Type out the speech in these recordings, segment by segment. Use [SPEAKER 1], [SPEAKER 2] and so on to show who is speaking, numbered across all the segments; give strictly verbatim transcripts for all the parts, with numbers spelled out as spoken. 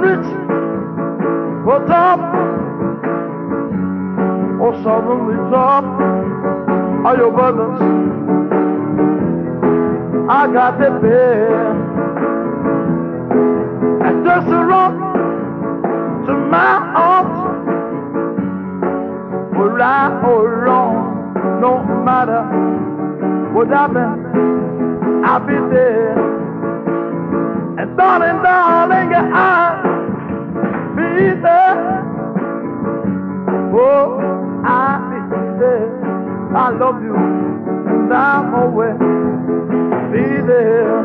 [SPEAKER 1] rich or top, or suddenly top, are your brothers. I got the bear, and just a rock to my arms, or right or wrong, no matter what happens, I'll be there. And darling, darling, I'll be there. Oh, I'll be there. I love you, and I'm always be there.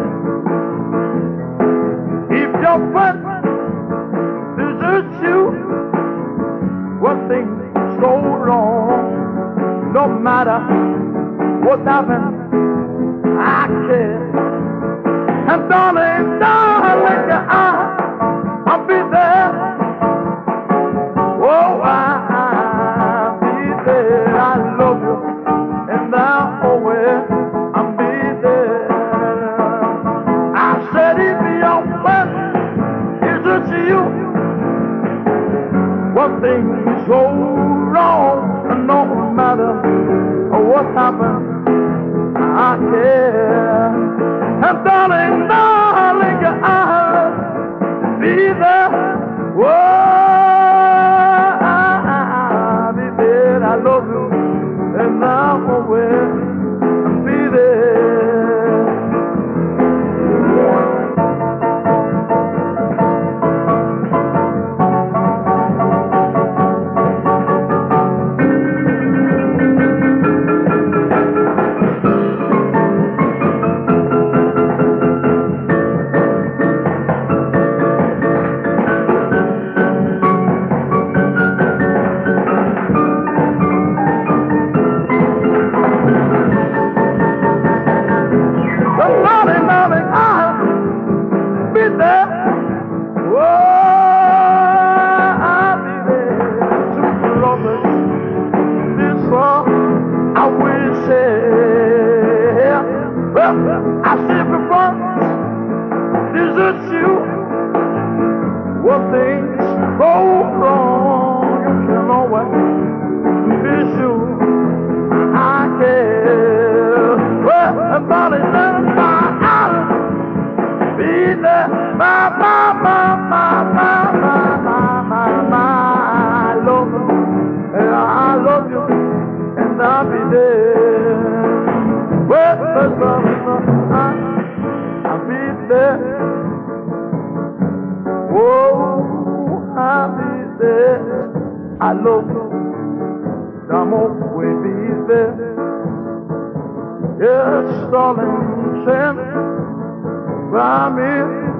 [SPEAKER 1] If your friend deserts you, when things go wrong, no matter what happens, I care. And darling, darling, I, I'll be there. Oh, I'll be there. I love you, and I'll always I'll be there. I said if your friend is to you, one thing go wrong, and no matter what happens, I care. And darling, darling, I'll be there. Whoa, I'll be there. I love you, and I'm always be there. I said before, deserts you. When things go wrong, you can always be sure I care. Well, about it, then I'll be there. My, my, my, my, my, my, my, my, my, I love you, and I love you, and I'll be there. Well, I'll be there. Oh, I'll be there. I love you. I'm always be there. Yes, darling, stand by me.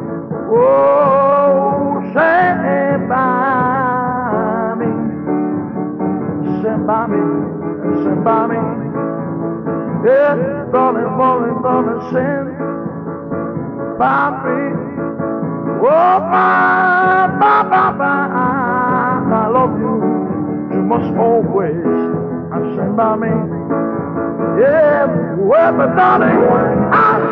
[SPEAKER 1] Oh, stand by me. Stand by me. Stand by me. Yeah, darling, darling, darling, stand by me. Oh, my, my, my, my, I love you. You must always stand by me. Yeah, well, but darling, I